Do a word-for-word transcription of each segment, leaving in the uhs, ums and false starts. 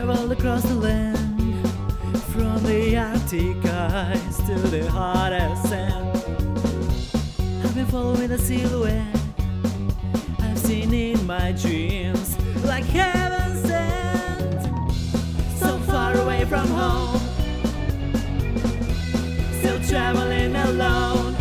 traveled across the land, from the Arctic ice to the hottest sand. I've been following the silhouette I've seen in my dreams, like heaven sent, so far away from home, still traveling alone.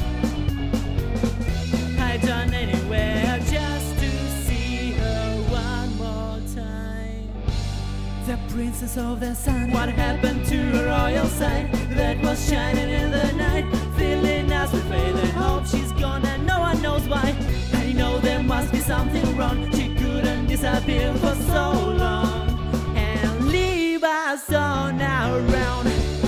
I've done anywhere just to see her one more time. The princess of the sun, what happened to her royal sight that was shining in the night, filling us with faith and hope? She's gone and no one knows why. I know there must be something wrong. She couldn't disappear for so long and leave us on our own.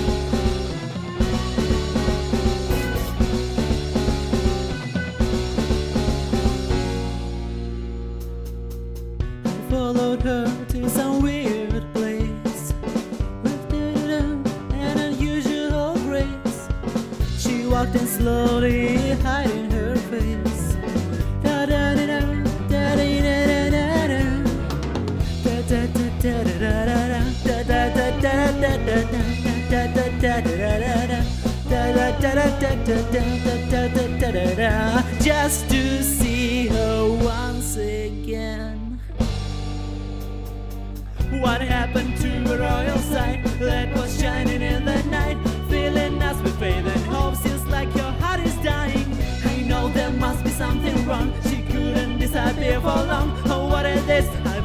I followed her to some weird place with an unusual grace. She walked in slowly, hiding her face. Da da da da da da da da da da da, just to see her once again. What happened to the royal sight that was shining in the night, filling us with faith and hope? Seems like your heart is dying. I know there must be something wrong. She couldn't disappear for long. Oh, what is this?